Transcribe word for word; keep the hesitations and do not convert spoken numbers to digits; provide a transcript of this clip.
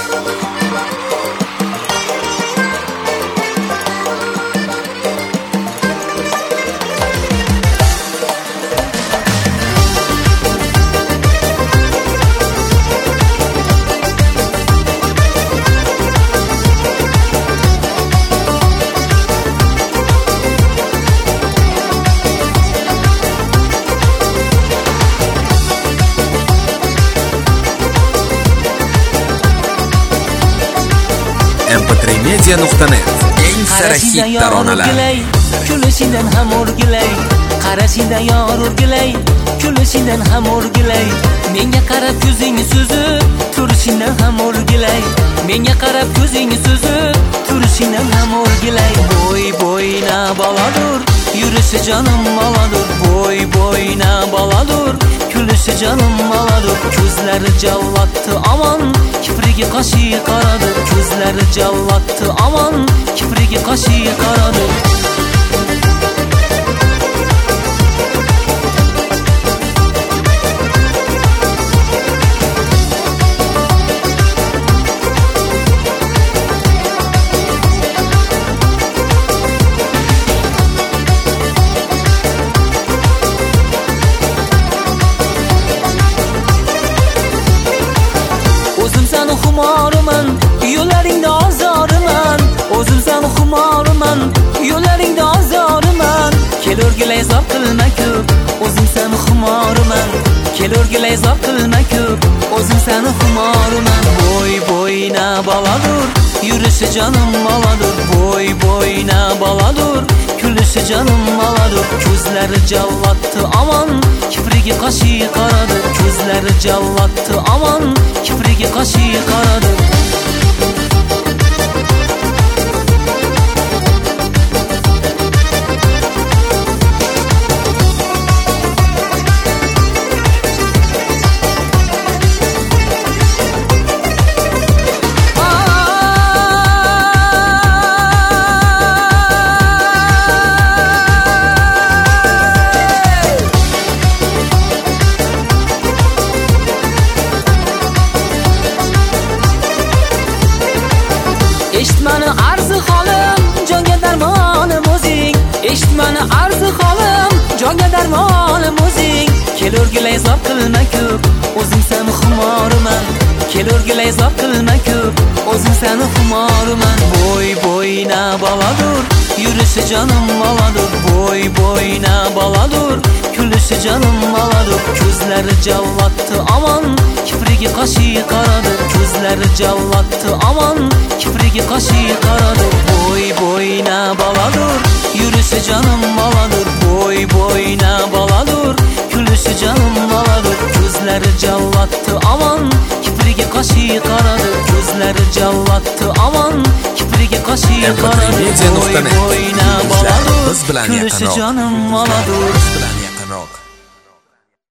em p tre media nuqta net eng sara hit taronalar. Kulishidan ham o'rgilay, qarashidan yor o'rgilay, kulishidan ham o'rgilay. Menga qarab ko'zingni so'zib, turishidan ham o'rgilay. Menga qarab ko'zingni so'zib, turishidan ham o'rgilay. Bo'y bo'yna baladur, yurishi jonim maladur. Bo'y bo'yna baladur, kulishi jonim maladur. Ko'zlari jallatdi aman, kiprigi qashi qaradir. Ko'zlari jallatdi aman, kiprigi qashi qaradir. O'zim seni xumoriman, yo'llaringda ozoriman. O'zim seni xumoriman, yo'llaringda ozoriman. Kel o'rgilay zor qilma ko'p, o'zim seni xumoriman. Kel o'rgilay zor qilma ko'p, o'zim seni xumoriman. Bo'y bo'yna baladur, yurishi jonim maladur. Bo'y bo'yna baladur, kulishi jonim maladur. Ko'zlari jallatdi aman, kiprigi qashi qaradir. Ko'zlari jallatdi aman, kiprigi qashi qaradir. Eshitmani arzi holim, jonga darmonim o'zing. Eshitmani arzi holim, jonga darmonim o'zing. Kel o'rgilay zor qilma ko'p, o'zim seni xumoriman. Kel o'rgilay zor qilma ko'p, o'zim seni xumoriman. Bo'y bo'yna baladur, yurishi jonim maladur. Bo'y bo'yna baladur, kulishi jonim maladur. Ko'zlari jallatdi aman, kiprigi qashi qaradir. Ko'zlari jallatdi aman, kiprigi qashi qaradir. Bo'y bo'yna baladur, yurishi jonim maladur. Bo'y bo'yna baladur, kulishi jonim maladur. Ko'zlari jallatdi aman, kiprigi qashi qaradir. Ko'zlari jallatdi aman, kiprigi qashi qaradir. Bo'y bo'yna baladur, kulishi jonim maladur.